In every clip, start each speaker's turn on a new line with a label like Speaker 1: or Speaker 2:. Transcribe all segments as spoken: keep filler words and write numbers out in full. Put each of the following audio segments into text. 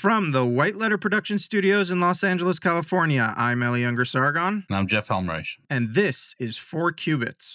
Speaker 1: From the White Letter Production Studios in Los Angeles, California, I'm Eli Younger Sargon.
Speaker 2: And I'm Jeff Helmreich.
Speaker 1: And this is Four Cubits.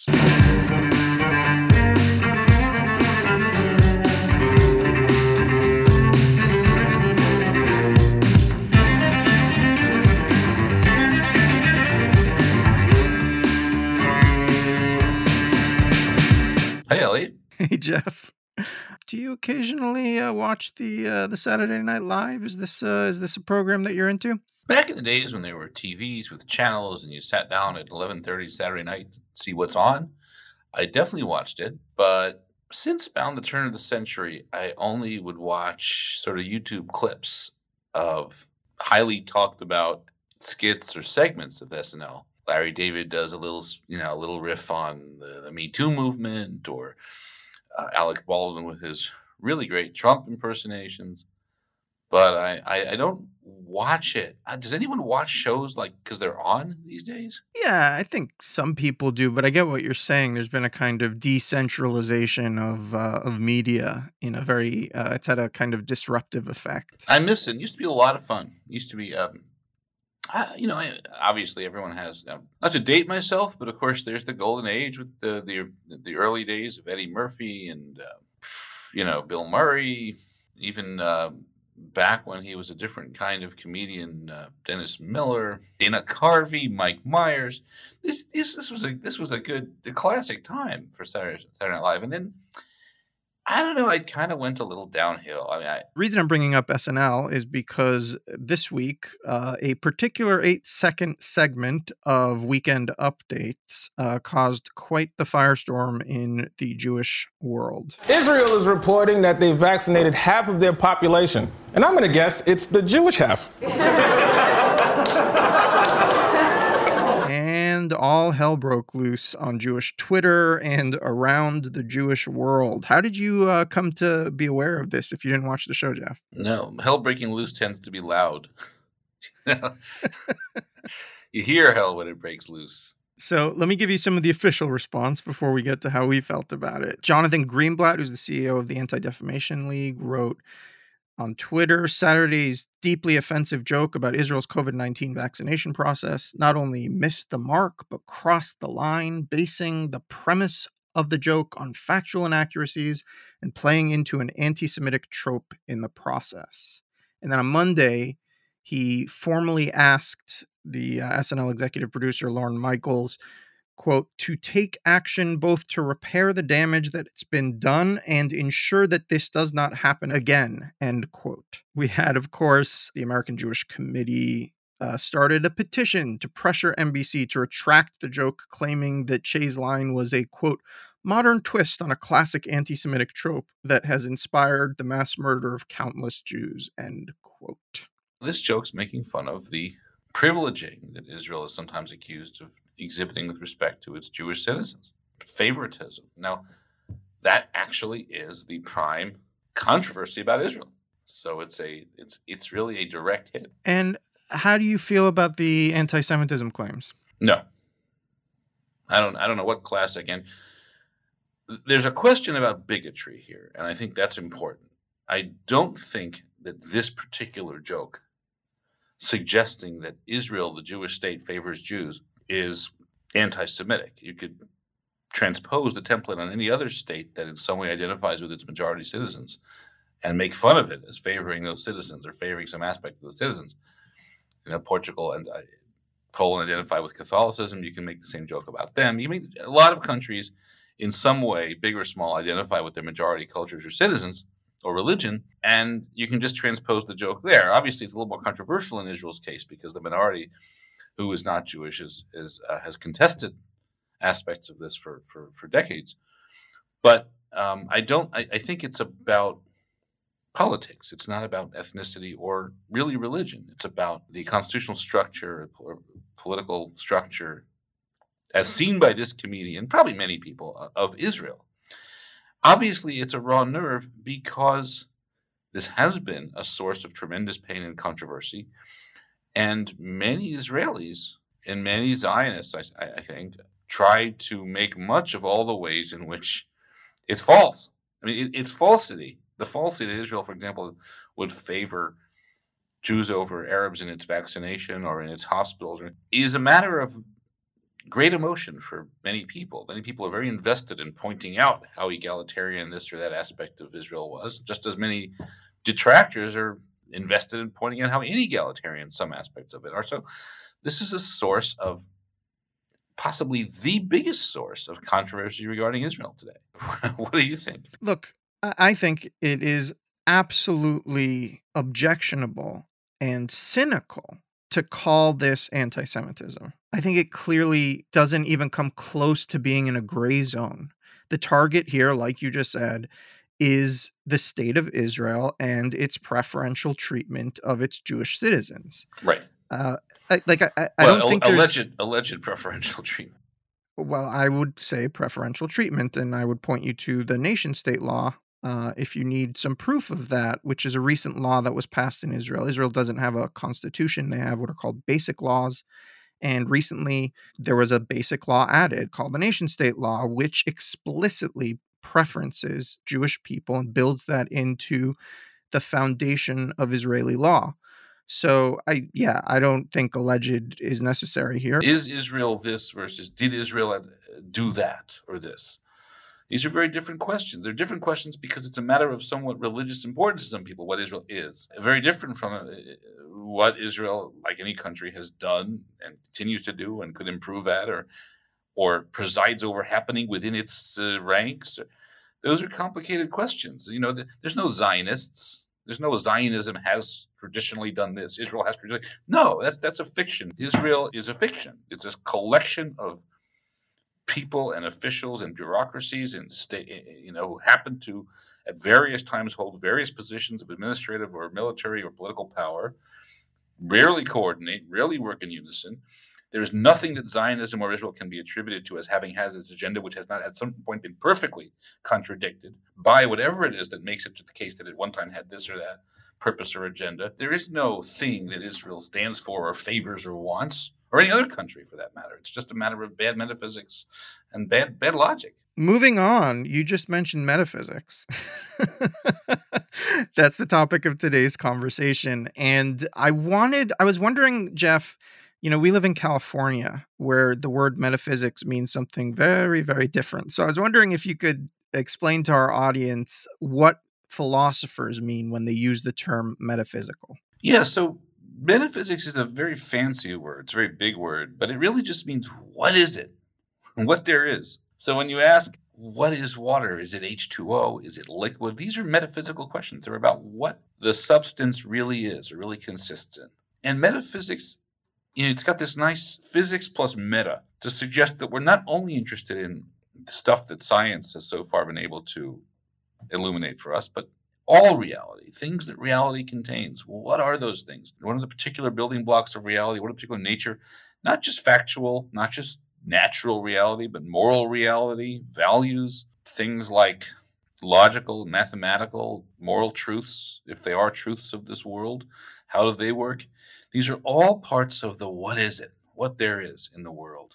Speaker 2: Hey, Elliot.
Speaker 1: Hey, Jeff. Do you occasionally uh, watch the uh, the Saturday Night Live? Is this uh, is this a program that you're into?
Speaker 2: Back in the days when there were T Vs with channels and you sat down at eleven thirty Saturday night to see what's on, I definitely watched it. But since about the turn of the century, I only would watch sort of YouTube clips of highly talked about skits or segments of S N L. Larry David does a little, you know, a little riff on the, the Me Too movement, or uh, Alec Baldwin with his really great Trump impersonations. But I, I, I don't watch it. Uh, does anyone watch shows like because they're on these days?
Speaker 1: Yeah, I think some people do, but I get what you're saying. There's been a kind of decentralization of uh, of media in a very, uh, it's had a kind of disruptive effect.
Speaker 2: I miss it. It used to be a lot of fun. It used to be, um, I, you know, I, obviously everyone has, um, not to date myself, but of course there's the golden age with the the, the early days of Eddie Murphy and, uh, you know, Bill Murray, even uh, back when he was a different kind of comedian, uh, Dennis Miller, Dana Carvey, Mike Myers. This this this was a this was a good a classic time for Saturday, Saturday Night Live, and then I don't know. I kind of went a little downhill. I mean, I,
Speaker 1: The reason I'm bringing up S N L is because this week, uh, a particular eight-second segment of Weekend Updates uh, caused quite the firestorm in the Jewish world.
Speaker 3: Israel is reporting that they vaccinated half of their population. And I'm going to guess it's the Jewish half.
Speaker 1: And all hell broke loose on Jewish Twitter and around the Jewish world. How did you uh, come to be aware of this if you didn't watch the show, Jeff?
Speaker 2: no, hell breaking loose tends to be loud. You hear hell when it breaks loose.
Speaker 1: So let me give you some of the official response before we get to how we felt about it. Jonathan Greenblatt, who's the C E O of the Anti-Defamation League, wrote on Twitter, Saturday's deeply offensive joke about Israel's COVID nineteen vaccination process not only missed the mark, but crossed the line, basing the premise of the joke on factual inaccuracies and playing into an anti-Semitic trope in the process. And then on Monday, he formally asked the uh, S N L executive producer, Lorne Michaels, quote, to take action both to repair the damage that's been done and ensure that this does not happen again, end quote. We had, of course, the American Jewish Committee uh, started a petition to pressure N B C to retract the joke, claiming that Che's line was a, quote, modern twist on a classic anti-Semitic trope that has inspired the mass murder of countless Jews, end quote.
Speaker 2: This joke's making fun of the privileging that Israel is sometimes accused of exhibiting with respect to its Jewish citizens. Favoritism. Now, that actually is the prime controversy about Israel. So it's a it's it's really a direct hit.
Speaker 1: And how do you feel about the anti-Semitism claims?
Speaker 2: No. I don't I don't know what class again. There's a question about bigotry here, and I think that's important. I don't think that this particular joke suggesting that Israel, the Jewish state, favors Jews is anti-Semitic. You could transpose the template on any other state that in some way identifies with its majority citizens and make fun of it as favoring those citizens or favoring some aspect of those citizens. You know, Portugal and uh, Poland identify with Catholicism. You can make the same joke about them. You make a lot of countries in some way, big or small, identify with their majority cultures or citizens or religion, and you can just transpose the joke there. Obviously, it's a little more controversial in Israel's case because the minority who is not Jewish is, is uh, has contested aspects of this for, for, for decades. But um, I don't. I, I think it's about politics. It's not about ethnicity or really religion. It's about the constitutional structure, or political structure, as seen by this comedian, probably many people, uh, of Israel. Obviously, it's a raw nerve because this has been a source of tremendous pain and controversy. And many Israelis and many Zionists, I, I think, try to make much of all the ways in which it's false. I mean, it, it's falsity. The falsity that Israel, for example, would favor Jews over Arabs in its vaccination or in its hospitals is a matter of great emotion for many people. Many people are very invested in pointing out how egalitarian this or that aspect of Israel was, just as many detractors are invested in pointing out how inegalitarian some aspects of it are. So this is a source of possibly the biggest source of controversy regarding Israel today. What do you think?
Speaker 1: Look, I I think it is absolutely objectionable and cynical to call this anti-Semitism. I think it clearly doesn't even come close to being in a gray zone. The target here, like you just said, is the state of Israel and its preferential treatment of its Jewish citizens.
Speaker 2: Right.
Speaker 1: Uh, I, like I, I I
Speaker 2: Well,
Speaker 1: don't think
Speaker 2: al-
Speaker 1: there's
Speaker 2: alleged alleged preferential treatment.
Speaker 1: well, I would say preferential treatment, and I would point you to the nation state law uh, if you need some proof of that, which is a recent law that was passed in Israel. Israel doesn't have a constitution, they have what are called basic laws. And recently, there was a basic law added called the nation state law, which explicitly preferences Jewish people and builds that into the foundation of Israeli law. So I, yeah, I don't think alleged is necessary here.
Speaker 2: Is Israel this versus did Israel uh, do that or this? These are very different questions. They're different questions because it's a matter of somewhat religious importance to some people, what Israel is. Very different from uh, what Israel, like any country, has done and continues to do and could improve at or or presides over happening within its uh, ranks. Those are complicated questions. You know, th- there's no Zionists. There's no Zionism has traditionally done this. Israel has traditionally. No, that's that's a fiction. Israel is a fiction. It's a collection of people and officials and bureaucracies and state, you know, who happen to at various times hold various positions of administrative or military or political power, rarely coordinate, rarely work in unison. There is nothing that Zionism or Israel can be attributed to as having has its agenda, which has not at some point been perfectly contradicted by whatever it is that makes it the case that at one time had this or that purpose or agenda. There is no thing that Israel stands for or favors or wants, or any other country for that matter. It's just a matter of bad metaphysics and bad bad logic.
Speaker 1: Moving on, you just mentioned metaphysics. That's the topic of today's conversation. And I wanted, I was wondering, Jeff, you know, we live in California where the word metaphysics means something very, very different. So I was wondering if you could explain to our audience what philosophers mean when they use the term metaphysical.
Speaker 2: Yeah, so metaphysics is a very fancy word. It's a very big word, but it really just means what is it and what there is. So when you ask, what is water? Is it H two O? Is it liquid? These are metaphysical questions. They're about what the substance really is or really consists in. And metaphysics, you know, it's got this nice physics plus meta to suggest that we're not only interested in stuff that science has so far been able to illuminate for us, but all reality, things that reality contains. What are those things? What are the particular building blocks of reality? What are the particular nature? Not just factual, not just natural reality, but moral reality, values, things like logical, mathematical, moral truths, if they are truths of this world. How do they work? These are all parts of the what is it, what there is in the world,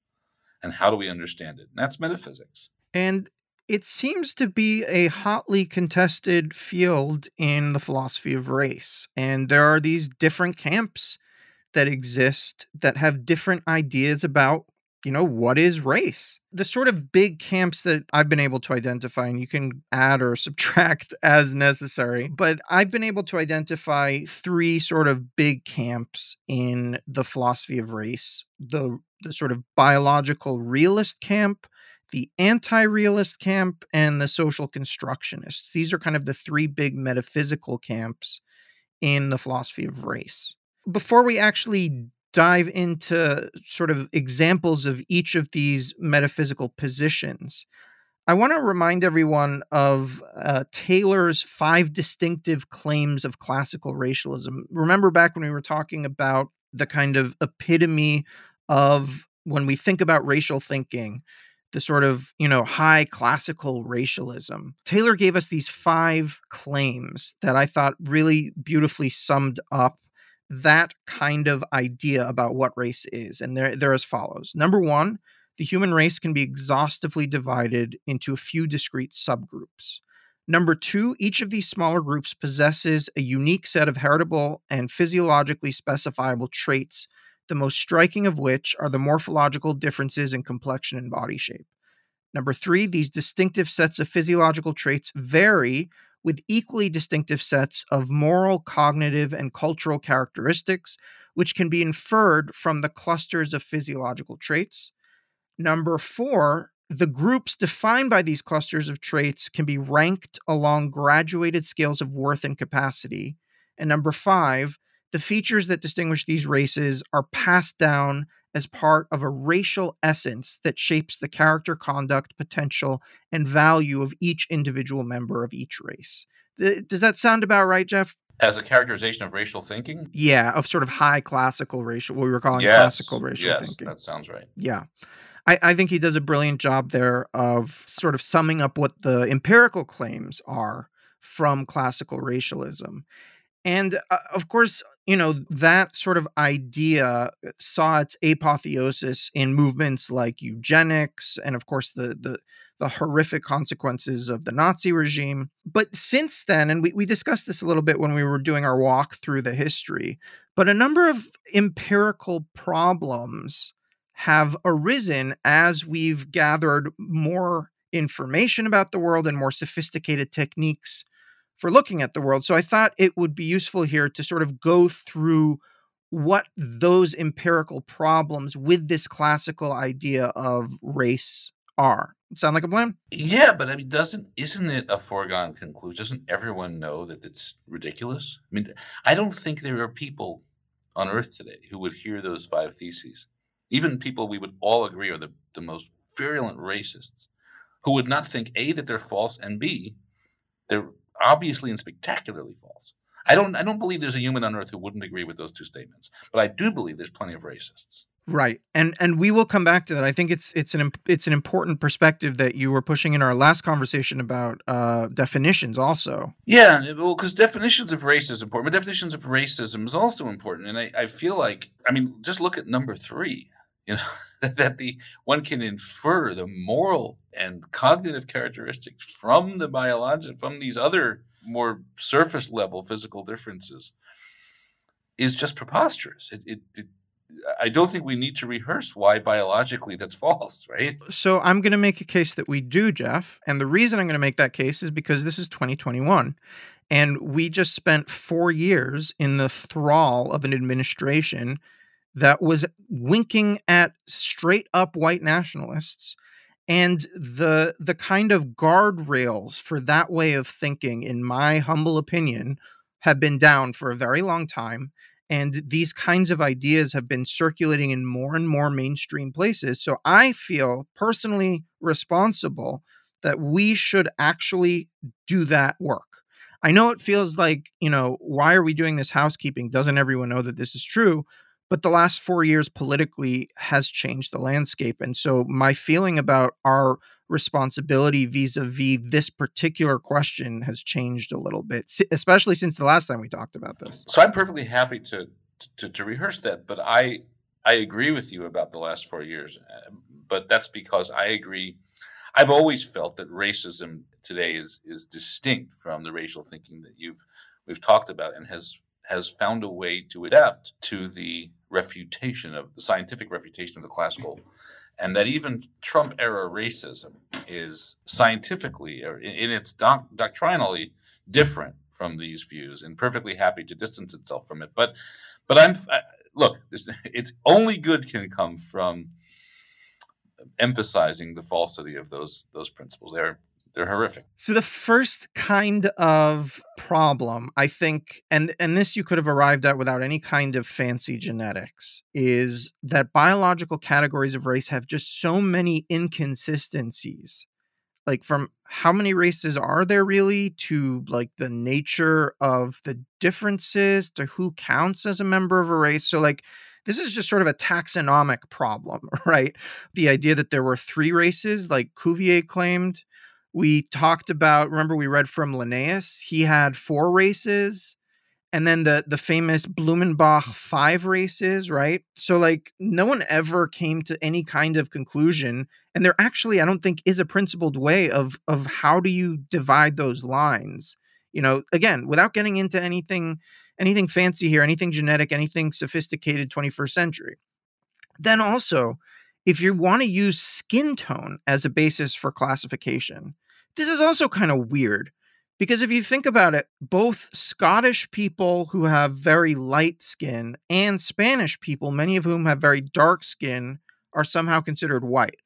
Speaker 2: and how do we understand it? And that's metaphysics.
Speaker 1: And it seems to be a hotly contested field in the philosophy of race. And there are these different camps that exist that have different ideas about, you know, what is race? The sort of big camps that I've been able to identify, and you can add or subtract as necessary, but I've been able to identify three sort of big camps in the philosophy of race. The, the sort of biological realist camp, the anti-realist camp, and the social constructionists. These are kind of the three big metaphysical camps in the philosophy of race. Before we actually dive into sort of examples of each of these metaphysical positions, I want to remind everyone of uh, Taylor's five distinctive claims of classical racialism. Remember back when we were talking about the kind of epitome of when we think about racial thinking, the sort of, you know, high classical racialism. Taylor gave us these five claims that I thought really beautifully summed up that kind of idea about what race is. And they're, they're as follows. Number one, the human race can be exhaustively divided into a few discrete subgroups. Number two, each of these smaller groups possesses a unique set of heritable and physiologically specifiable traits, the most striking of which are the morphological differences in complexion and body shape. Number three, these distinctive sets of physiological traits vary with equally distinctive sets of moral, cognitive, and cultural characteristics, which can be inferred from the clusters of physiological traits. Number four, the groups defined by these clusters of traits can be ranked along graduated scales of worth and capacity. And number five, the features that distinguish these races are passed down as part of a racial essence that shapes the character, conduct, potential, and value of each individual member of each race. Th- Does that sound about right, Jeff?
Speaker 2: As a characterization of racial thinking?
Speaker 1: Yeah, of sort of high classical racial, what we were calling
Speaker 2: Yes,
Speaker 1: classical racial
Speaker 2: yes,
Speaker 1: thinking.
Speaker 2: that sounds right.
Speaker 1: Yeah. I, I think he does a brilliant job there of sort of summing up what the empirical claims are from classical racialism. And uh, of course, you know, that sort of idea saw its apotheosis in movements like eugenics and, of course, the the the horrific consequences of the Nazi regime. But since then, and we, we discussed this a little bit when we were doing our walk through the history, but a number of empirical problems have arisen as we've gathered more information about the world and more sophisticated techniques for looking at the world. So I thought it would be useful here to sort of go through what those empirical problems with this classical idea of race are. Sound like a plan?
Speaker 2: Yeah, but I mean, doesn't isn't it a foregone conclusion? Doesn't everyone know that it's ridiculous? I mean, I don't think there are people on Earth today who would hear those five theses, even people we would all agree are the, the most virulent racists, who would not think A, that they're false, and B, they're obviously and spectacularly false. I don't I don't believe there's a human on Earth who wouldn't agree with those two statements, but I do believe there's plenty of racists.
Speaker 1: Right. And and we will come back to that. I think it's it's an it's an important perspective that you were pushing in our last conversation about uh, definitions also.
Speaker 2: Yeah, well, because definitions of race is important, but definitions of racism is also important. And I, I feel like, I mean, just look at number three, you know, that the one can infer the moral and cognitive characteristics from the biologic, from these other more surface level physical differences is just preposterous. It, it, it I don't think we need to rehearse why biologically that's false, right?
Speaker 1: So I'm going to make a case that we do, Jeff. And the reason I'm going to make that case is because this is twenty twenty-one. And we just spent four years in the thrall of an administration that was winking at straight up white nationalists. And the the kind of guardrails for that way of thinking, in my humble opinion, have been down for a very long time. And these kinds of ideas have been circulating in more and more mainstream places. So I feel personally responsible that we should actually do that work. I know it feels like, you know, why are we doing this housekeeping? Doesn't everyone know that this is true? But the last four years politically has changed the landscape. And so my feeling about our responsibility vis-a-vis this particular question has changed a little bit, especially since the last time we talked about this.
Speaker 2: So I'm perfectly happy to to, to rehearse that, but I I agree with you about the last four years. But that's because I agree. I've always felt that racism today is is distinct from the racial thinking that you've we've talked about, and has has found a way to adapt to the refutation of the scientific refutation of the classical. And that even Trump-era racism is scientifically, or in, in its doc, doctrinally, different from these views, and perfectly happy to distance itself from it. But, but I'm I, look. It's only good can come from emphasizing the falsity of those those principles. They're they're horrific.
Speaker 1: So the first kind of problem, I think, and and this you could have arrived at without any kind of fancy genetics, is that biological categories of race have just so many inconsistencies. Like, from how many races are there really, to like the nature of the differences, to who counts as a member of a race. So like, this is just sort of a taxonomic problem, right? The idea that there were three races, like Cuvier claimed. We talked about, remember we read from Linnaeus, he had four races. And then the the famous Blumenbach five races, right? So like no one ever came to any kind of conclusion. And there actually, I don't think, is a principled way of of how do you divide those lines. You know, again, without getting into anything anything fancy here, anything genetic, anything sophisticated twenty-first century. Then also, if you want to use skin tone as a basis for classification, this is also kind of weird. Because if you think about it, both Scottish people who have very light skin and Spanish people, many of whom have very dark skin, are somehow considered white.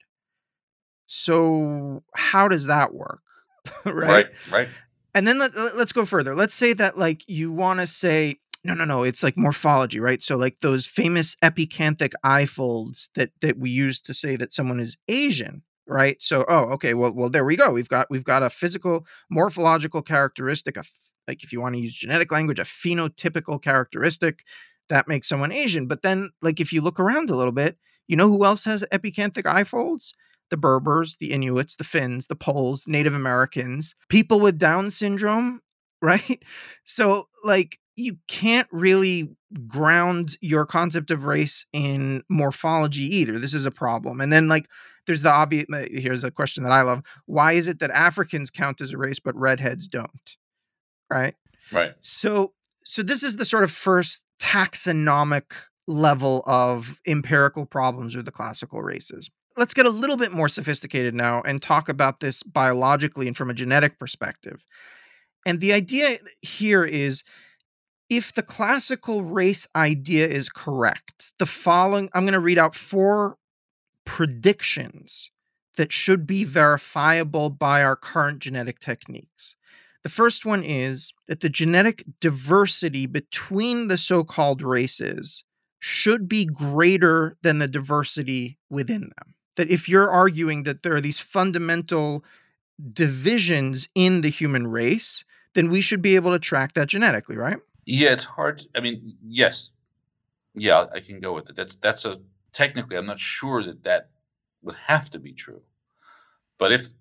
Speaker 1: So how does that work? right?
Speaker 2: Right, right.
Speaker 1: And then let, let- let's go further. Let's say that like you want to say, no, no, no, it's like morphology, right? So like those famous epicanthic eye folds that that we use to say that someone is Asian, right? So, oh, okay, well, well, there we go. We've got we've got a physical morphological characteristic, a f- like if you want to use genetic language, a phenotypical characteristic that makes someone Asian. But then, like if you look around a little bit, you know who else has epicanthic eye folds? The Berbers, the Inuits, the Finns, the Poles, Native Americans, people with Down syndrome, right? So, like, you can't really ground your concept of race in morphology either. This is a problem. And then, like, there's the obvious. Here's a question that I love: why is it that Africans count as a race but redheads don't? Right.
Speaker 2: Right.
Speaker 1: So, so this is the sort of first taxonomic level of empirical problems with the classical races. Let's get a little bit more sophisticated now and talk about this biologically and from a genetic perspective. And the idea here is if the classical race idea is correct, the following, I'm going to read out four predictions that should be verifiable by our current genetic techniques. The first one is that the genetic diversity between the so-called races should be greater than the diversity within them. That if you're arguing that there are these fundamental divisions in the human race, then we should be able to track that genetically, right?
Speaker 2: Yeah, it's hard. I mean, yes, yeah, I can go with it. That's that's a technically, I'm not sure that that would have to be true, but if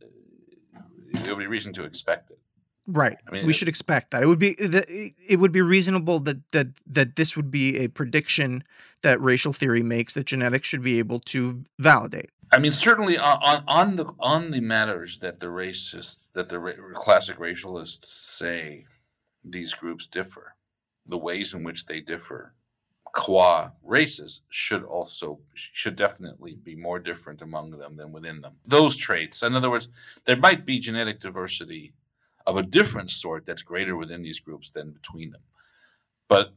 Speaker 2: there would be reason to expect it.
Speaker 1: Right.
Speaker 2: I mean,
Speaker 1: we
Speaker 2: it-
Speaker 1: should expect that. It would be the- it would be reasonable that that that this would be a prediction that racial theory makes that genetics should be able to validate.
Speaker 2: I mean, certainly on, on on the on the matters that the racists that the ra- classic racialists say these groups differ, the ways in which they differ, qua races, should also should definitely be more different among them than within them. Those traits, in other words, there might be genetic diversity of a different sort that's greater within these groups than between them, but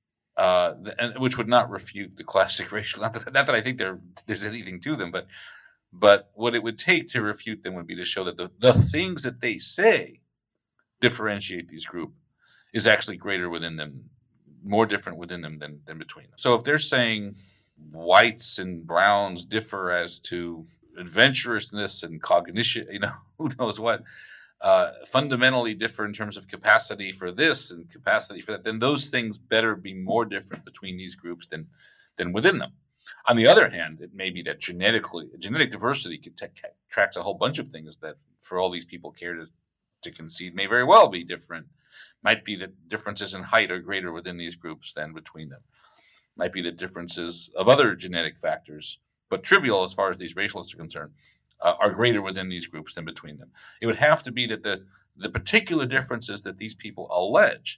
Speaker 2: uh, the, and, which would not refute the classic racial. Not that, not that I think there there's anything to them, but but what it would take to refute them would be to show that the, the things that they say differentiate these groups is actually greater within them, more different within them than, than between them. So if they're saying whites and browns differ as to adventurousness and cognition, you know, who knows what, uh, fundamentally differ in terms of capacity for this and capacity for that, then those things better be more different between these groups than than within them. On the other hand, it may be that genetically, genetic diversity can t- tracks a whole bunch of things that, for all these people care to, to concede, may very well be different. Might be that differences in height are greater within these groups than between them. Might be that differences of other genetic factors, but trivial as far as these racialists are concerned, uh, are greater within these groups than between them. It would have to be that the, the particular differences that these people allege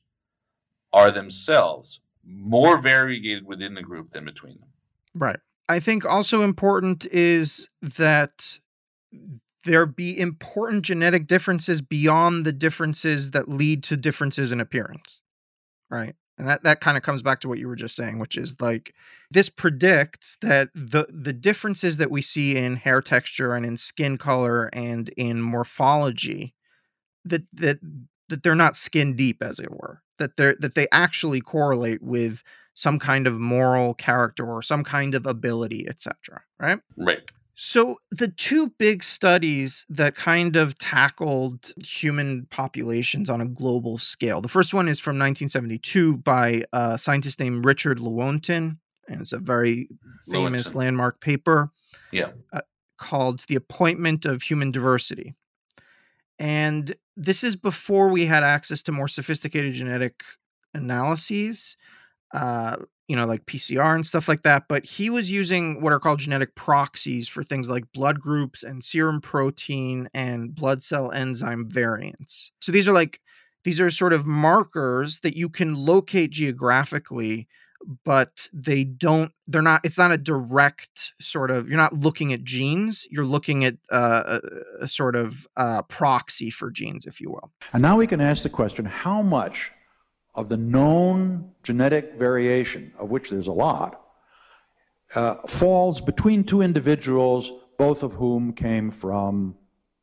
Speaker 2: are themselves more variegated within the group than between them.
Speaker 1: Right. I think also important is that there be important genetic differences beyond the differences that lead to differences in appearance. Right. And that, that kind of comes back to what you were just saying, which is like this predicts that the the differences that we see in hair texture and in skin color and in morphology, that that that they're not skin deep, as it were, that they're that they actually correlate with some kind of moral character or some kind of ability, et cetera. Right.
Speaker 2: Right.
Speaker 1: So the two big studies that kind of tackled human populations on a global scale. The first one is from nineteen seventy-two by a scientist named Richard Lewontin, and it's a very famous
Speaker 2: Lewontin.
Speaker 1: landmark paper
Speaker 2: Yeah.
Speaker 1: uh, called The Appointment of Human Diversity. And this is before we had access to more sophisticated genetic analyses, uh, you know, like P C R and stuff like that. But he was using what are called genetic proxies for things like blood groups and serum protein and blood cell enzyme variants. So these are like, these are sort of markers that you can locate geographically, but they don't, they're not, it's not a direct sort of, you're not looking at genes, you're looking at uh, a, a sort of uh, proxy for genes, if you will.
Speaker 4: And now we can ask the question, how much of the known genetic variation, of which there's a lot, uh, falls between two individuals, both of whom came from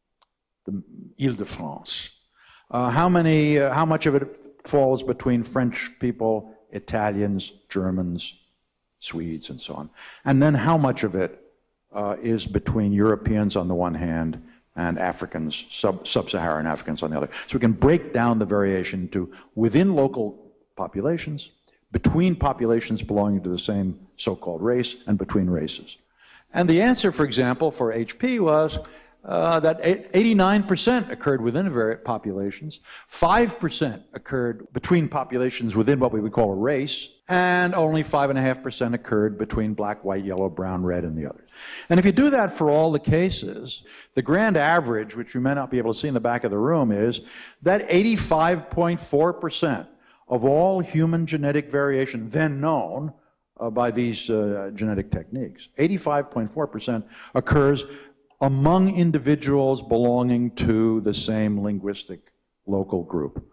Speaker 4: the Ile-de-France? Uh, how many, uh, how much of it falls between French people, Italians, Germans, Swedes, and so on? And then how much of it uh, is between Europeans on the one hand and Africans, sub, sub-Saharan Africans on the other? So we can break down the variation to within local populations, between populations belonging to the same so-called race, and between races. And the answer, for example, for H P was uh, that eighty-nine percent occurred within various populations, five percent occurred between populations within what we would call a race, and only five point five percent occurred between black, white, yellow, brown, red, and the others. And if you do that for all the cases, the grand average, which you may not be able to see in the back of the room, is that eighty-five point four percent of all human genetic variation then known uh, by these uh, genetic techniques, eighty-five point four percent occurs among individuals belonging to the same linguistic local group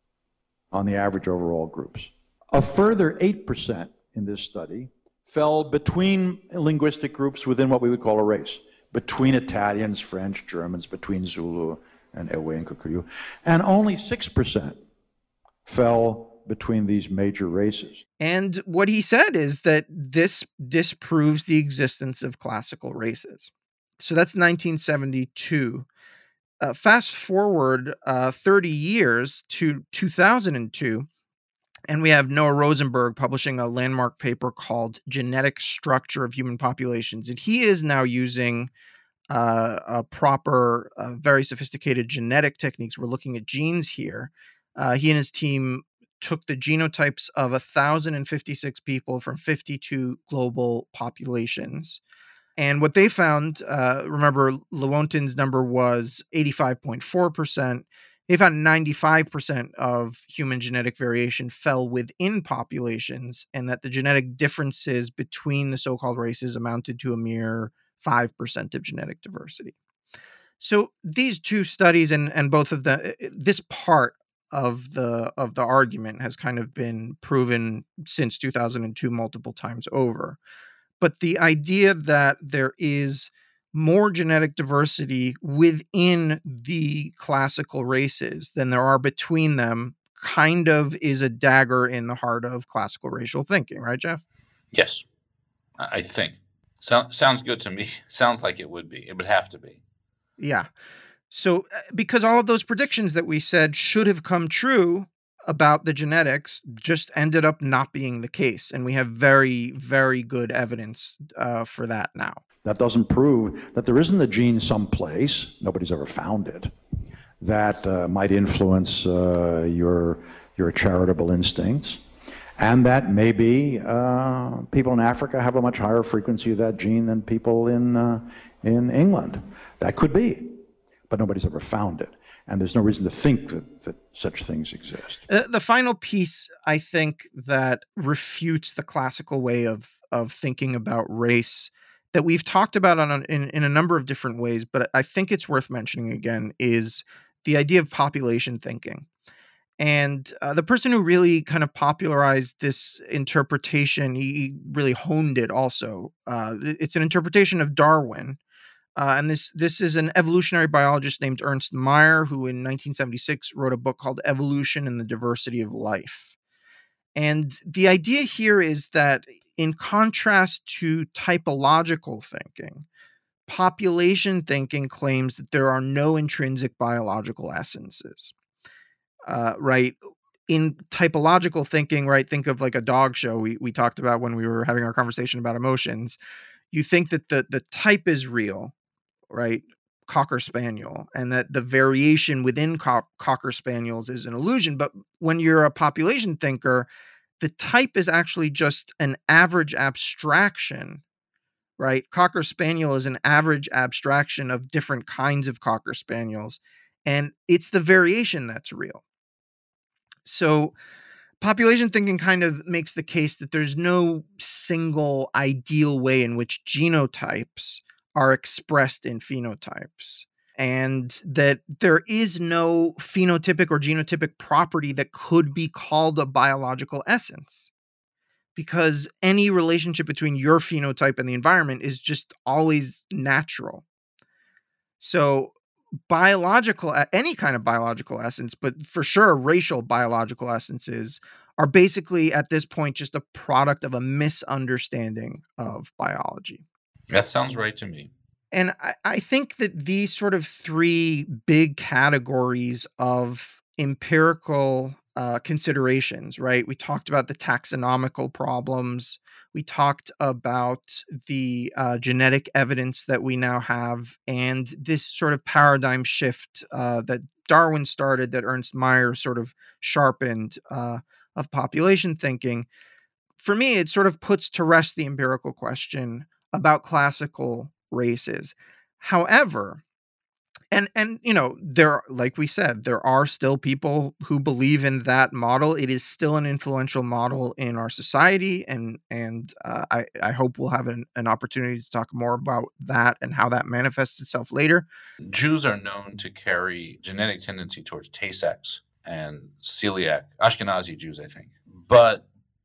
Speaker 4: on the average overall groups. A further eight percent in this study fell between linguistic groups within what we would call a race, between Italians, French, Germans, between Zulu and Ewe and Kikuyu, and only six percent fell between these major races.
Speaker 1: And what he said is that this disproves the existence of classical races. So that's nineteen seventy-two. Uh, fast forward uh, thirty years to two thousand two, and we have Noah Rosenberg publishing a landmark paper called Genetic Structure of Human Populations. And he is now using uh, a proper, uh, very sophisticated genetic techniques. We're looking at genes here. Uh, he and his team took the genotypes of one thousand fifty-six people from fifty-two global populations. And what they found, uh, remember, Lewontin's number was eighty-five point four percent. They found ninety-five percent of human genetic variation fell within populations, and that the genetic differences between the so-called races amounted to a mere five percent of genetic diversity. So these two studies, and, and both of the, this part of the of the argument has kind of been proven since two thousand two multiple times over. But the idea that there is more genetic diversity within the classical races than there are between them kind of is a dagger in the heart of classical racial thinking, right, Jeff?
Speaker 2: Yes, I think. So, sounds good to me. Sounds like it would be. It would have to be.
Speaker 1: Yeah. So because all of those predictions that we said should have come true about the genetics just ended up not being the case. And we have very, very good evidence uh, for that now.
Speaker 4: That doesn't prove that there isn't a gene someplace, nobody's ever found it, that uh, might influence uh, your, your charitable instincts. And that maybe uh, people in Africa have a much higher frequency of that gene than people in, uh, in England. That could be, but nobody's ever found it. And there's no reason to think that, that such things exist.
Speaker 1: Uh, the final piece, I think, that refutes the classical way of, of thinking about race that we've talked about on a, in, in a number of different ways, but I think it's worth mentioning again, is the idea of population thinking. And uh, the person who really kind of popularized this interpretation, he really honed it also. Uh, it's an interpretation of Darwin. Uh, and this this is an evolutionary biologist named Ernst Mayr, who in nineteen seventy-six wrote a book called Evolution and the Diversity of Life. And the idea here is that in contrast to typological thinking, population thinking claims that there are no intrinsic biological essences, uh, right? In typological thinking, right, think of like a dog show we, we talked about when we were having our conversation about emotions. You think that the, the type is real, right? Cocker Spaniel, and that the variation within co- Cocker Spaniels is an illusion. But when you're a population thinker, the type is actually just an average abstraction, right? Cocker Spaniel is an average abstraction of different kinds of Cocker Spaniels, and it's the variation that's real. So population thinking kind of makes the case that there's no single ideal way in which genotypes are expressed in phenotypes, and that there is no phenotypic or genotypic property that could be called a biological essence, because any relationship between your phenotype and the environment is just always natural. So biological, any kind of biological essence, but for sure racial biological essences, are basically at this point just a product of a misunderstanding of biology.
Speaker 2: That sounds right to me.
Speaker 1: And I, I think that these sort of three big categories of empirical uh, considerations, right? We talked about the taxonomical problems. We talked about the uh, genetic evidence that we now have, and this sort of paradigm shift uh, that Darwin started, that Ernst Mayr sort of sharpened, uh, of population thinking. For me, it sort of puts to rest the empirical question about classical races. However, and and you know, there, like we said, there are still people who believe in that model. It is still an influential model in our society, and and uh, I I hope we'll have an, an opportunity to talk more about that and how that manifests itself later.
Speaker 2: Jews are known to carry genetic tendency towards Tay-Sachs and celiac, Ashkenazi Jews, I think. But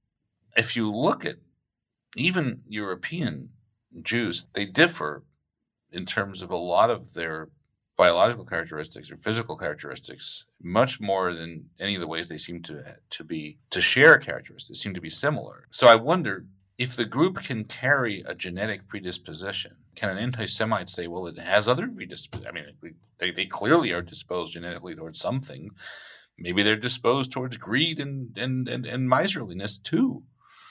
Speaker 2: if you look at even European Jews, they differ in terms of a lot of their biological characteristics or physical characteristics, much more than any of the ways they seem to to be to share characteristics. They seem to be similar. So I wonder if the group can carry a genetic predisposition. Can an anti-Semite say, well, it has other predispositions? I mean, they, they clearly are disposed genetically towards something. Maybe they're disposed towards greed and and and, and miserliness too,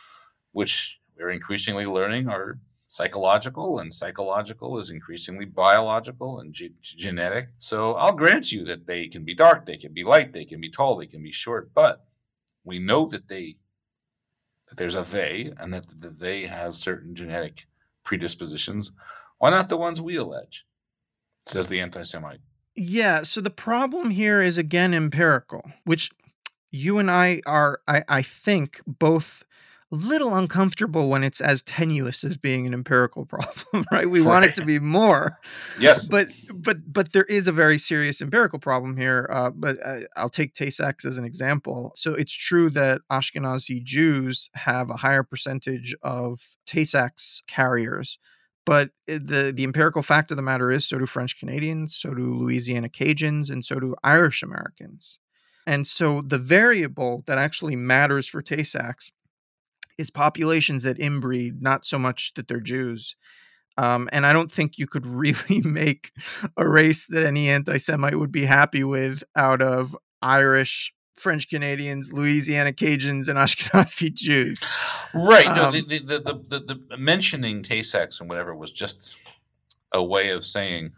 Speaker 2: which we're increasingly learning are psychological, and psychological is increasingly biological and ge- genetic. So I'll grant you that they can be dark, they can be light, they can be tall, they can be short, but we know that they that there's a they, and that the they has certain genetic predispositions. Why not the ones we allege? Says the anti-Semite.
Speaker 1: Yeah, so the problem here is again empirical, which you and I are, I, I think, both a little uncomfortable when it's as tenuous as being an empirical problem, right? We want it to be more.
Speaker 2: Yes.
Speaker 1: But but but there is a very serious empirical problem here. Uh, but I, I'll take Tay-Sachs as an example. So it's true that Ashkenazi Jews have a higher percentage of Tay-Sachs carriers. But the, the empirical fact of the matter is, so do French Canadians, so do Louisiana Cajuns, and so do Irish Americans. And so the variable that actually matters for Tay-Sachs is populations that inbreed, not so much that they're Jews. Um, and I don't think you could really make a race that any anti-Semite would be happy with out of Irish, French Canadians, Louisiana Cajuns, and Ashkenazi Jews.
Speaker 2: Right. No,
Speaker 1: Um,
Speaker 2: the, the, the, the, the mentioning Tay-Sachs and whatever was just a way of saying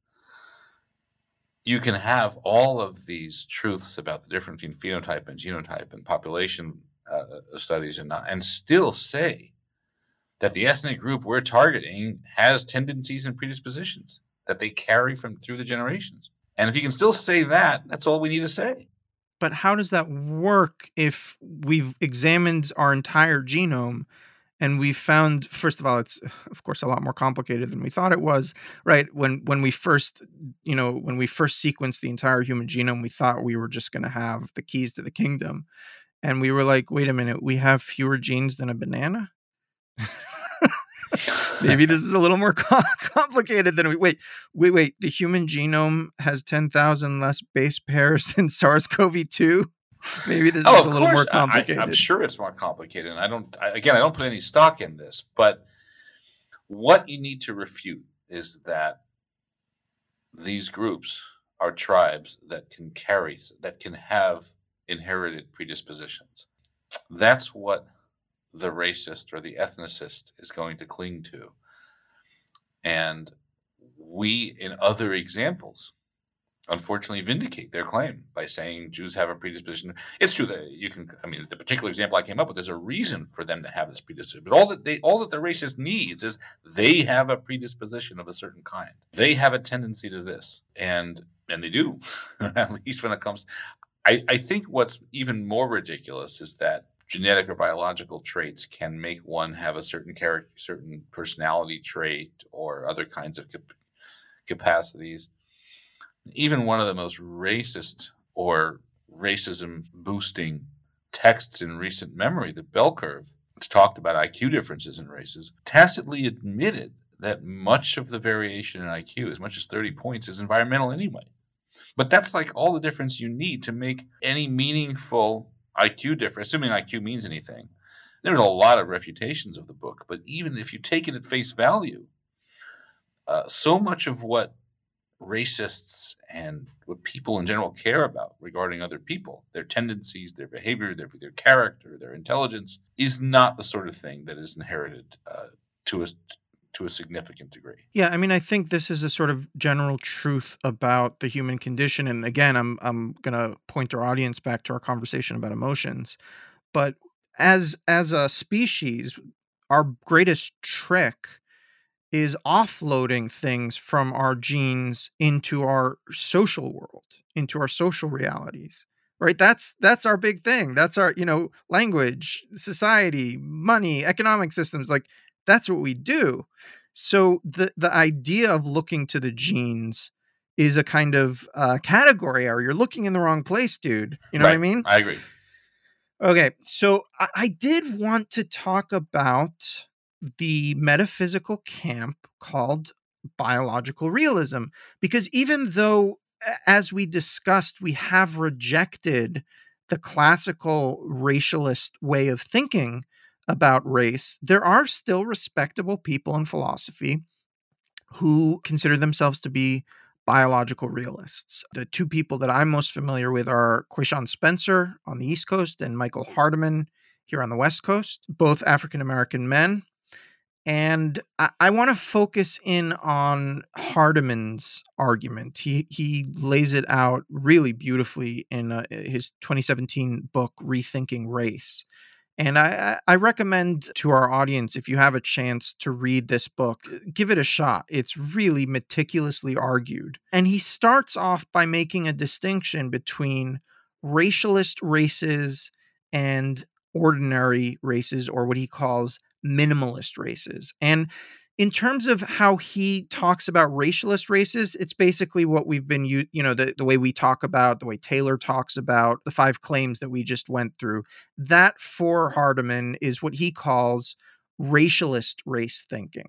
Speaker 2: you can have all of these truths about the difference between phenotype and genotype and population uh, studies and not, and still say that the ethnic group we're targeting has tendencies and predispositions that they carry from through the generations. And if you can still say that, that's all we need to say.
Speaker 1: But how does that work if we've examined our entire genome and we found, first of all, it's of course a lot more complicated than we thought it was, right? When when we first, you know, when we first sequenced the entire human genome, we thought we were just going to have the keys to the kingdom. And we were like, wait a minute, we have fewer genes than a banana? Maybe this is a little more com- complicated than we, wait, wait, wait, the human genome has ten thousand less base pairs than SARS-CoV two? Maybe this
Speaker 2: Oh,
Speaker 1: is
Speaker 2: of
Speaker 1: a little
Speaker 2: course.
Speaker 1: more
Speaker 2: I,
Speaker 1: complicated.
Speaker 2: I, I'm sure it's more complicated. And I don't, I, again, I don't put any stock in this, but what you need to refute is that these groups are tribes that can carry, that can have inherited predispositions. That's what the racist or the ethnicist is going to cling to. And we, in other examples, unfortunately vindicate their claim by saying Jews have a predisposition. It's true that you can, I mean, the particular example I came up with, there's a reason for them to have this predisposition. But all that they, all that the racist needs is they have a predisposition of a certain kind. They have a tendency to this, and and they do, at least when it comes. I, I think what's even more ridiculous is that genetic or biological traits can make one have a certain character, certain personality trait, or other kinds of cap- capacities. Even one of the most racist or racism boosting texts in recent memory, The Bell Curve, which talked about I Q differences in races, tacitly admitted that much of the variation in I Q, as much as thirty points, is environmental anyway. But that's like all the difference you need to make any meaningful I Q difference, assuming I Q means anything. There's a lot of refutations of the book, but even if you take it at face value, uh, so much of what racists and what people in general care about regarding other people, their tendencies, their behavior, their, their character, their intelligence, is not the sort of thing that is inherited uh, to a to a significant degree.
Speaker 1: Yeah, I mean, I think this is a sort of general truth about the human condition. And again, I'm I'm gonna point our audience back to our conversation about emotions. But as as a species, our greatest trick is offloading things from our genes into our social world, into our social realities. Right? That's that's our big thing. That's our, you know, language, society, money, economic systems. Like that's what we do. So the the idea of looking to the genes is a kind of uh, category error. You're looking in the wrong place, dude. You know
Speaker 2: right.
Speaker 1: what I mean?
Speaker 2: I agree.
Speaker 1: Okay, so I, I did want to talk about the metaphysical camp called biological realism, because even though, a- as we discussed, we have rejected the classical racialist way of thinking about race, there are still respectable people in philosophy who consider themselves to be biological realists. The two people that I'm most familiar with are Quayshawn Spencer on the East Coast and Michael Hardiman here on the West Coast, both African American men. And I, I want to focus in on Hardiman's argument. He he lays it out really beautifully in uh, his twenty seventeen book, Rethinking Race. And I, I I recommend to our audience, if you have a chance to read this book, give it a shot. It's really meticulously argued. And he starts off by making a distinction between racialist races and ordinary races, or what he calls minimalist races. And in terms of how he talks about racialist races, it's basically what we've been, you you know, the, the way we talk about, the way Taylor talks about the five claims that we just went through. That for Hardiman is what he calls racialist race thinking.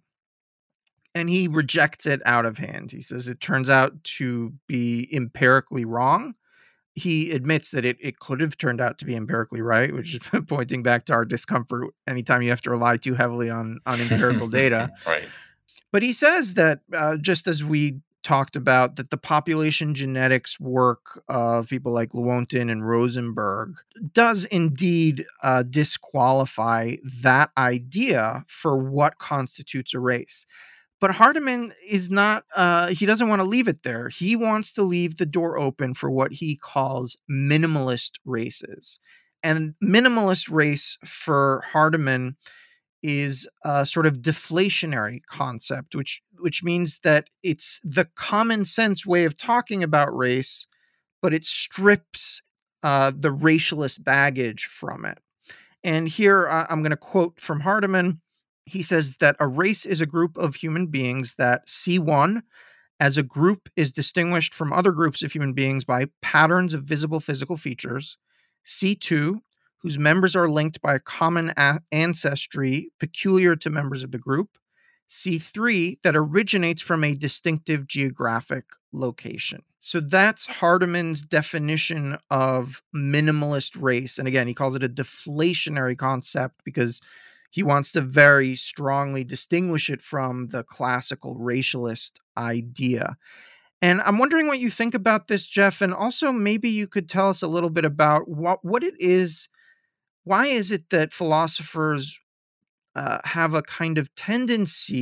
Speaker 1: And he rejects it out of hand. He says it turns out to be empirically wrong. He admits that it, it could have turned out to be empirically right, which is pointing back to our discomfort anytime you have to rely too heavily on, on empirical data.
Speaker 2: Right.
Speaker 1: But he says that uh, just as we talked about, that the population genetics work of people like Lewontin and Rosenberg does indeed uh, disqualify that idea for what constitutes a race. But Hardiman is not, uh, he doesn't want to leave it there. He wants to leave the door open for what he calls minimalist races. And minimalist race for Hardiman is a sort of deflationary concept, which which means that it's the common sense way of talking about race, but it strips uh, the racialist baggage from it. And here uh, I'm going to quote from Hardiman. He says that a race is a group of human beings that C one, as a group, is distinguished from other groups of human beings by patterns of visible physical features. C two, whose members are linked by a common a- ancestry peculiar to members of the group. C three, that originates from a distinctive geographic location. So that's Hardiman's definition of minimalist race. And again, he calls it a deflationary concept because he wants to very strongly distinguish it from the classical racialist idea. And I'm wondering what you think about this, Jeff. And also maybe you could tell us a little bit about what, what it is. Why is it that philosophers uh, have a kind of tendency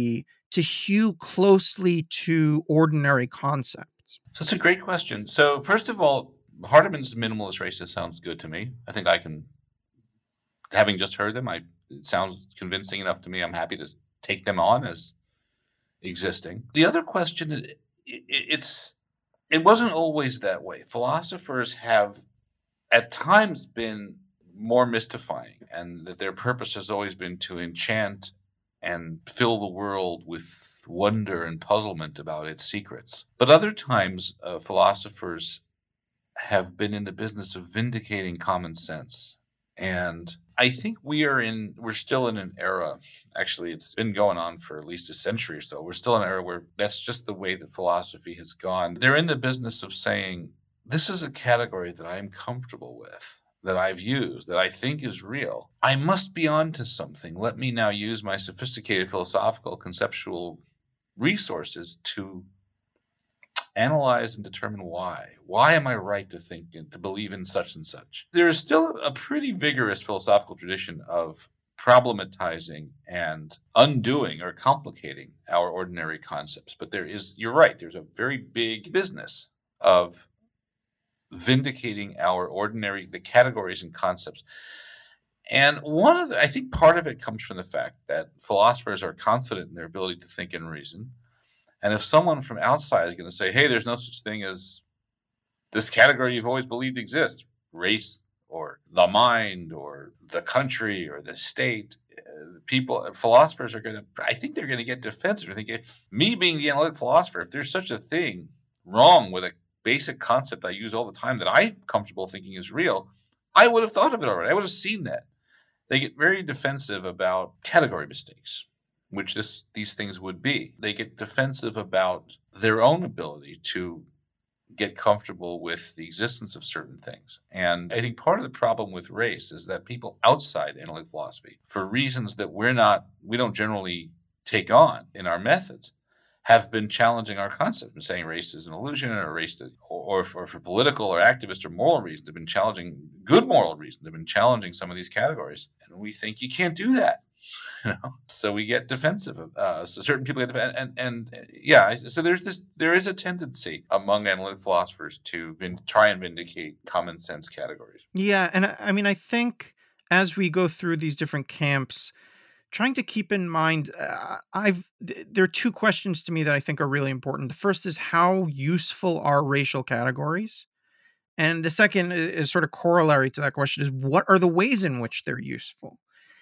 Speaker 1: to hew closely to ordinary concepts?
Speaker 2: So it's a great question. So first of all, Hardiman's minimalist racist sounds good to me. I think I can, having just heard them, I it sounds convincing enough to me. I'm happy to s- take them on as existing. The other question, i- i- it's it wasn't always that way. Philosophers have at times been more mystifying, and that their purpose has always been to enchant and fill the world with wonder and puzzlement about its secrets. But other times, uh, philosophers have been in the business of vindicating common sense. And I think we are in, we're still in an era, actually, it's been going on for at least a century or so. We're still in an era where that's just the way that philosophy has gone. They're in the business of saying, this is a category that I am comfortable with, that I've used, that I think is real. I must be onto something. Let me now use my sophisticated philosophical conceptual resources to analyze and determine why. Why am I right to think and to believe in such and such? There is still a pretty vigorous philosophical tradition of problematizing and undoing or complicating our ordinary concepts. But there is, you're right, there's a very big business of vindicating our ordinary, the categories and concepts. And one of the, I think part of it comes from the fact that philosophers are confident in their ability to think and reason. And if someone from outside is going to say, hey, there's no such thing as this category you've always believed exists, race or the mind or the country or the state, uh, people, philosophers are going to, I think they're going to get defensive. I think if, me being the analytic philosopher, if there's such a thing wrong with a basic concept I use all the time that I'm comfortable thinking is real, I would have thought of it already. I would have seen that. They get very defensive about category mistakes, which this, these things would be. They get defensive about their own ability to get comfortable with the existence of certain things. And I think part of the problem with race is that people outside analytic philosophy, for reasons that we're not, we don't generally take on in our methods, have been challenging our concept and saying race is an illusion, or race, to, or, or, for, for political or activist or moral reasons, they've been challenging, good moral reasons, they've been challenging some of these categories. And we think you can't do that. You know, so we get defensive. Uh, so certain people get defensive, and, and and yeah. So there's this. There is a tendency among analytic philosophers to vin- try and vindicate common sense categories.
Speaker 1: Yeah, and I, I mean, I think as we go through these different camps, trying to keep in mind, uh, I've th- there are two questions to me that I think are really important. The first is how useful are racial categories, and the second i- is sort of corollary to that question is what are the ways in which they're useful.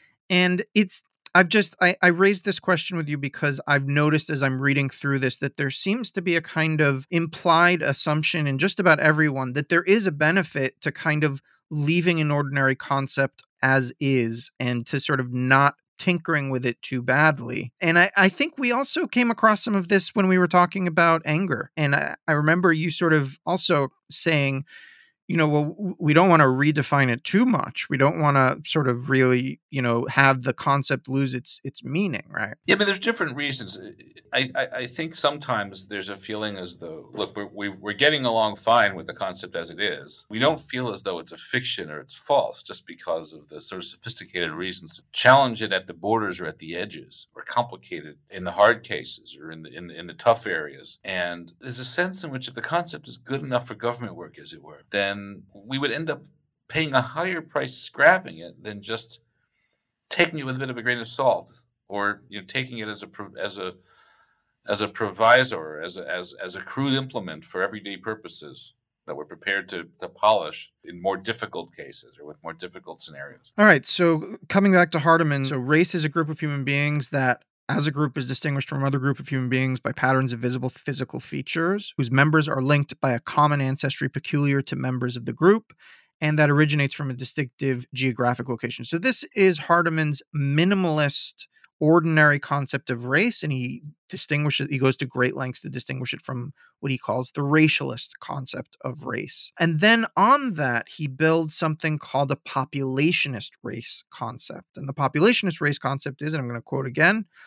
Speaker 1: And it's I've just I, I raised this question with you because I've noticed as I'm reading through this that there seems to be a kind of implied assumption in just about everyone that there is a benefit to kind of leaving an ordinary concept as is and to sort of not tinkering with it too badly. And I, I think we also came across some of this when we were talking about anger. And I, I remember you sort of also saying, you know, well, w- we don't want to redefine it too much. We don't want to sort of really, you know, have the concept lose its its meaning, right?
Speaker 2: Yeah, but there's different reasons. I, I, I think sometimes there's a feeling as though, look, we're, we- we're getting along fine with the concept as it is. We don't feel as though it's a fiction or it's false just because of the sort of sophisticated reasons to challenge it at the borders or at the edges, or complicate it in the hard cases or in the, in the, in the tough areas. And there's a sense in which if the concept is good enough for government work, as it were, then we would end up paying a higher price scrapping it than just taking it with a bit of a grain of salt, or you know, taking it as a pro- as a as a proviso, or as a, as as a crude implement for everyday purposes that we're prepared to to polish in more difficult cases or with more difficult scenarios.
Speaker 1: All right. So coming back to Hardiman, so race is a group of human beings that as a group is distinguished from another group of human beings by patterns of visible physical features whose members are linked by a common ancestry peculiar to members of the group and that originates from a distinctive geographic location. So this is Hardiman's minimalist ordinary concept of race, and he distinguishes he goes to great lengths to distinguish it from what he calls the racialist concept of race. And then on that, he builds something called a populationist race concept. And the populationist race concept is, and I'm going to quote again,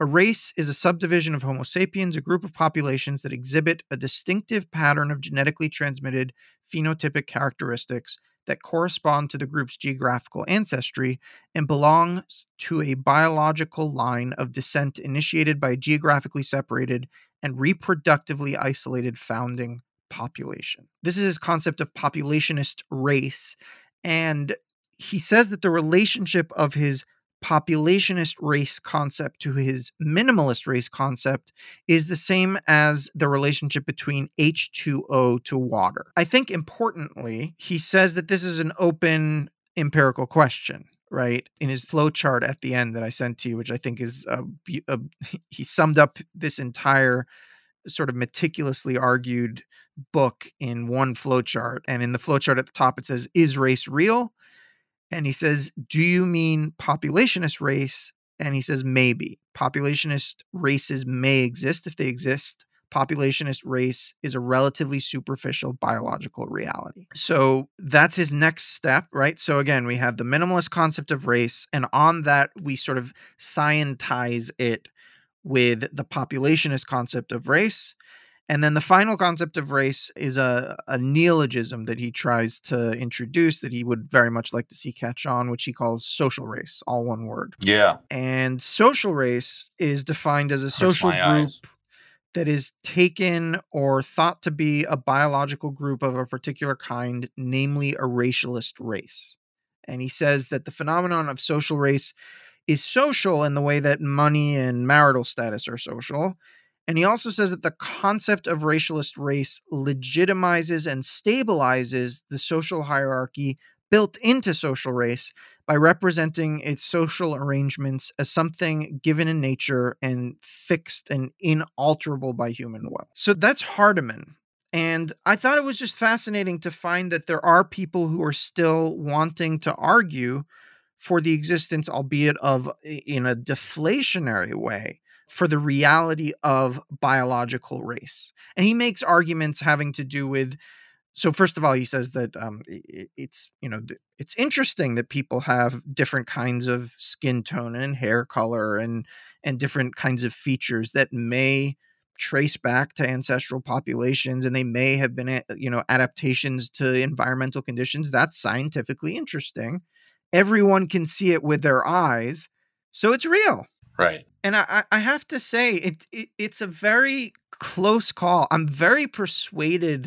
Speaker 1: A race is a subdivision of Homo sapiens, a group of populations that exhibit a distinctive pattern of genetically transmitted phenotypic characteristics that correspond to the group's geographical ancestry and belongs to a biological line of descent initiated by a geographically separated and reproductively isolated founding population. This is his concept of populationist race, and he says that the relationship of his populationist race concept to his minimalist race concept is the same as the relationship between H two O to water. I think importantly, he says that this is an open empirical question, right? In his flowchart at the end that I sent to you, which I think is, a, a, he summed up this entire sort of meticulously argued book in one flowchart. And in the flowchart at the top, it says, is race real? And he says, do you mean populationist race? And he says, maybe. Populationist races may exist if they exist. Populationist race is a relatively superficial biological reality. So that's his next step, right? So again, we have the minimalist concept of race, and on that, we sort of scientize it with the populationist concept of race. And then the final concept of race is a, a neologism that he tries to introduce that he would very much like to see catch on, which he calls social race, all one word.
Speaker 2: Yeah.
Speaker 1: And social race is defined as a social
Speaker 2: my
Speaker 1: group
Speaker 2: eyes.
Speaker 1: that is taken or thought to be a biological group of a particular kind, namely a racialist race. And he says that the phenomenon of social race is social in the way that money and marital status are social. And he also says that the concept of racialist race legitimizes and stabilizes the social hierarchy built into social race by representing its social arrangements as something given in nature and fixed and inalterable by human will. So that's Hardiman. And I thought it was just fascinating to find that there are people who are still wanting to argue for the existence, albeit of in a deflationary way, for the reality of biological race. And he makes arguments having to do with, so first of all, he says that um, it, it's, you know, it's interesting that people have different kinds of skin tone and hair color and, and different kinds of features that may trace back to ancestral populations, and they may have been, you know, adaptations to environmental conditions. That's scientifically interesting. Everyone can see it with their eyes. So it's real.
Speaker 2: Right.
Speaker 1: And I, I have to say, it, it it's a very close call. I'm very persuaded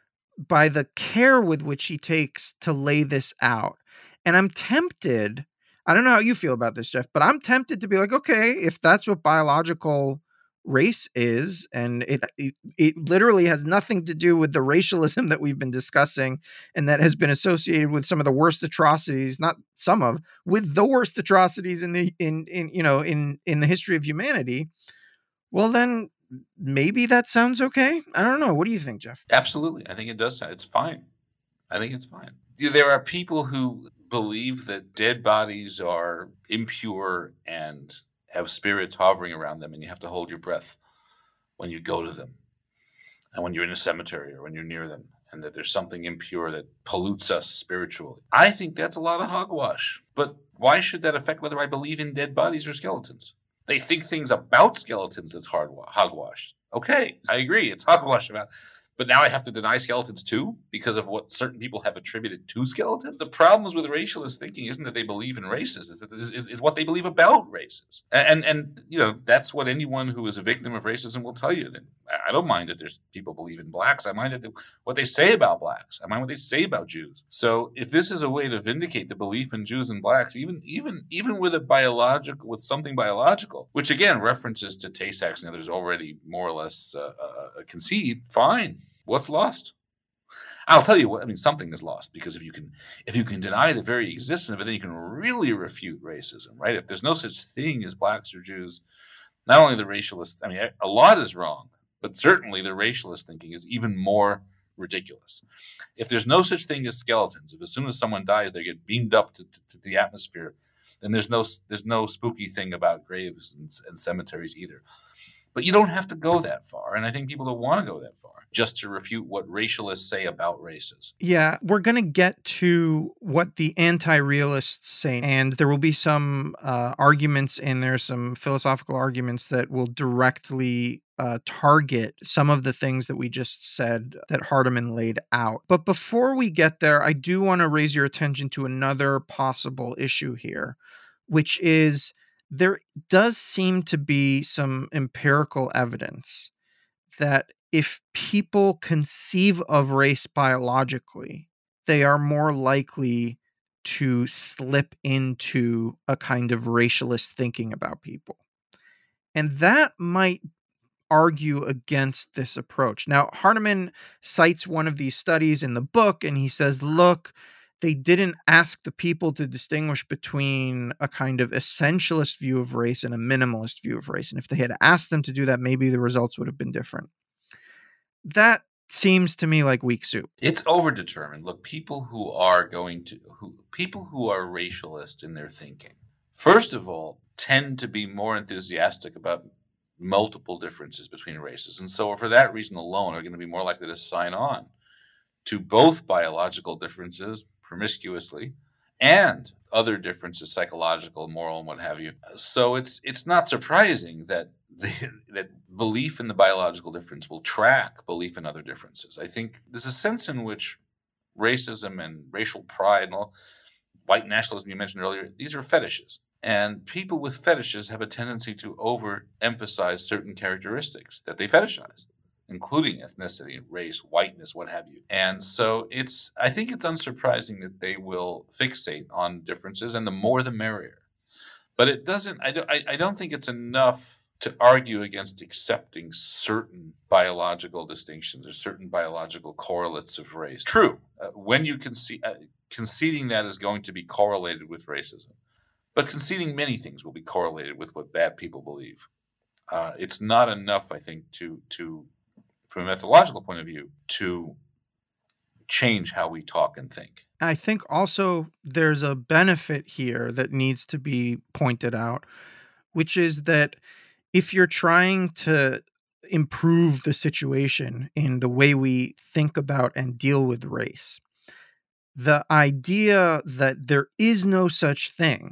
Speaker 1: by the care with which he takes to lay this out. And I'm tempted, I don't know how you feel about this, Jeff, but I'm tempted to be like, okay, if that's what biological race is, and it, it it literally has nothing to do with the racialism that we've been discussing and that has been associated with some of the worst atrocities, not some of, with the worst atrocities in the in in you know in in the history of humanity, well then maybe that sounds okay. I don't know. What do you think, Jeff?
Speaker 2: Absolutely. I think it does. It's fine. I think it's fine. There are people who believe that dead bodies are impure and have spirits hovering around them, and you have to hold your breath when you go to them and when you're in a cemetery or when you're near them, and that there's something impure that pollutes us spiritually. I think that's a lot of hogwash. But why should that affect whether I believe in dead bodies or skeletons? They think things about skeletons that's hard hogwash. Okay, I agree. It's hogwash about. But now I have to deny skeletons too because of what certain people have attributed to skeletons. The problems with racialist thinking isn't that they believe in races; is that is, is what they believe about races. And, and and you know that's what anyone who is a victim of racism will tell you. That I don't mind that there's people believe in blacks. I mind that they, what they say about blacks. I mind what they say about Jews. So if this is a way to vindicate the belief in Jews and blacks, even even even with a biological, with something biological, which again references to Tay-Sachs and others already more or less uh, uh, concede, fine. What's lost? I'll tell you what. I mean, something is lost because if you can, if you can deny the very existence of it, then you can really refute racism, right? If there's no such thing as blacks or Jews, not only the racialist, I mean, a lot is wrong, but certainly the racialist thinking is even more ridiculous. If there's no such thing as skeletons, if as soon as someone dies they get beamed up to, to, to the atmosphere, then there's no there's no spooky thing about graves and, and cemeteries either. But you don't have to go that far. And I think people don't want to go that far just to refute what racialists say about races.
Speaker 1: Yeah, we're going to get to what the anti-realists say, and there will be some uh, arguments in there, some philosophical arguments that will directly uh, target some of the things that we just said that Hardiman laid out. But before we get there, I do want to raise your attention to another possible issue here, which is there does seem to be some empirical evidence that if people conceive of race biologically, they are more likely to slip into a kind of racialist thinking about people. And that might argue against this approach. Now, Hardiman cites one of these studies in the book, and he says, look, they didn't ask the people to distinguish between a kind of essentialist view of race and a minimalist view of race. And if they had asked them to do that, maybe the results would have been different. That seems to me like weak soup.
Speaker 2: It's overdetermined. Look, people who are going to, who people who are racialist in their thinking, first of all, tend to be more enthusiastic about multiple differences between races. And so for that reason alone, are going to be more likely to sign on to both biological differences promiscuously and other differences, psychological, moral, and what have you. So it's it's not surprising that the, that belief in the biological difference will track belief in other differences. I think there's a sense in which racism and racial pride and all, white nationalism you mentioned earlier, these are fetishes. And people with fetishes have a tendency to overemphasize certain characteristics that they fetishize, including ethnicity, race, whiteness, what have you. And so it's, I think it's unsurprising that they will fixate on differences, and the more the merrier. But it doesn't, I don't, I, I don't think it's enough to argue against accepting certain biological distinctions or certain biological correlates of race. True, uh, when you concede, uh, conceding that is going to be correlated with racism, but conceding many things will be correlated with what bad people believe. Uh, it's not enough, I think, to to from a methodological point of view, to change how we talk and think.
Speaker 1: I think also there's a benefit here that needs to be pointed out, which is that if you're trying to improve the situation in the way we think about and deal with race, the idea that there is no such thing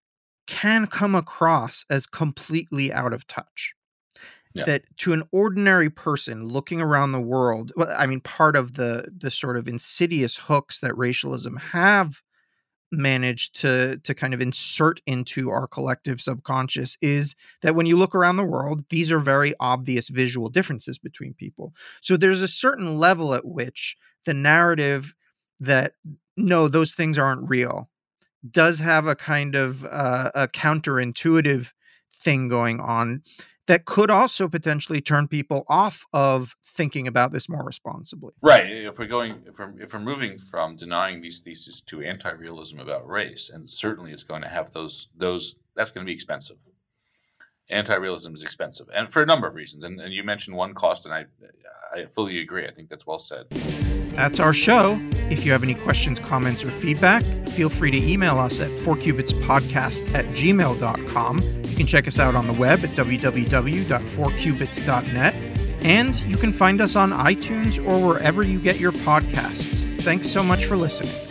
Speaker 1: can come across as completely out of touch. Yeah. That to an ordinary person looking around the world, well, I mean, part of the the sort of insidious hooks that racialism have managed to to kind of insert into our collective subconscious is that when you look around the world, these are very obvious visual differences between people. So there's a certain level at which the narrative that, no, those things aren't real, does have a kind of uh, a counterintuitive thing going on that could also potentially turn people off of thinking about this more responsibly.
Speaker 2: Right. If we're going, if we're, if we're moving from denying these theses to anti-realism about race, and certainly it's going to have those, those that's going to be expensive. Anti-realism is expensive, and for a number of reasons. And, and you mentioned one cost, and I, I fully agree. I think that's well said.
Speaker 1: That's our show. If you have any questions, comments, or feedback, feel free to email us at four cubits podcast at gmail dot com. You can check us out on the web at w w w dot four cubits dot net. And you can find us on iTunes or wherever you get your podcasts. Thanks so much for listening.